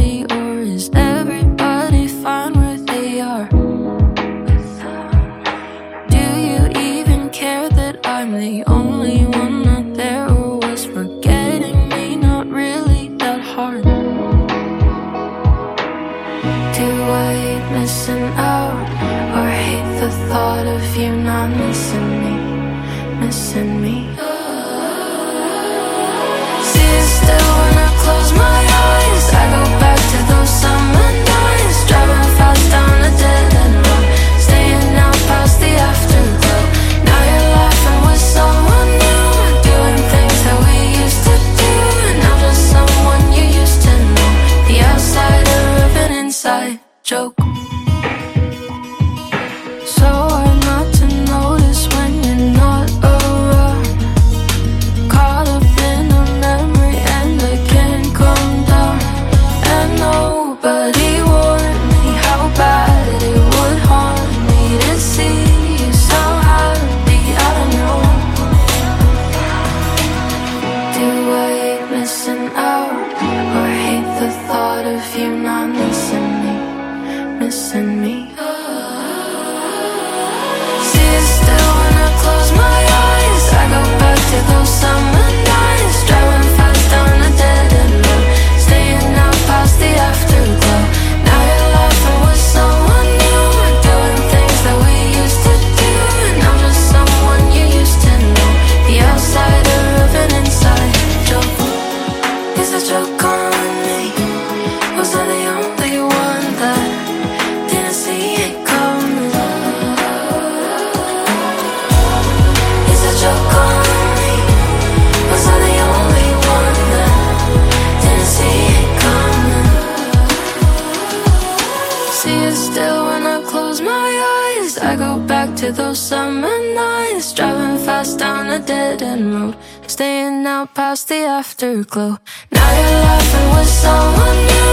reality, or is everybody fine where they are? Do you even care that I'm the only one not there, or was forgetting me not really that hard? Do I hate missing out, or hate the thought of you not missing me, missing me? See it still when I close my eyes. I go back to those summer nights, driving fast down a dead end road, staying out past the afterglow. Now you're laughing with someone new, doing things that we used to do, and I'm just someone you used to know, the outsider of an inside joke. So hard not to notice when you're not around, caught up in a memory and I can't come down. And nobody warned me how bad it would haunt me to see you so happy. I don't know. Do I hate missing out, or hate the thought of you not missing me, missing me? See it still when I close my eyes. I go back to those summer nights, driving fast down a dead end road, staying out past the afterglow. Now you're laughing with someone new, doing things that we used to do, and I'm just someone you used to know, the outsider of an inside joke. Is a joke on me? Was I the only one that didn't see it coming? Is a joke on me? Was I the only one that didn't see it coming? See it still when I close my eyes. I go back to those summer nights, driving fast down a dead end road, staying out past the afterglow. Now you're laughing with someone new,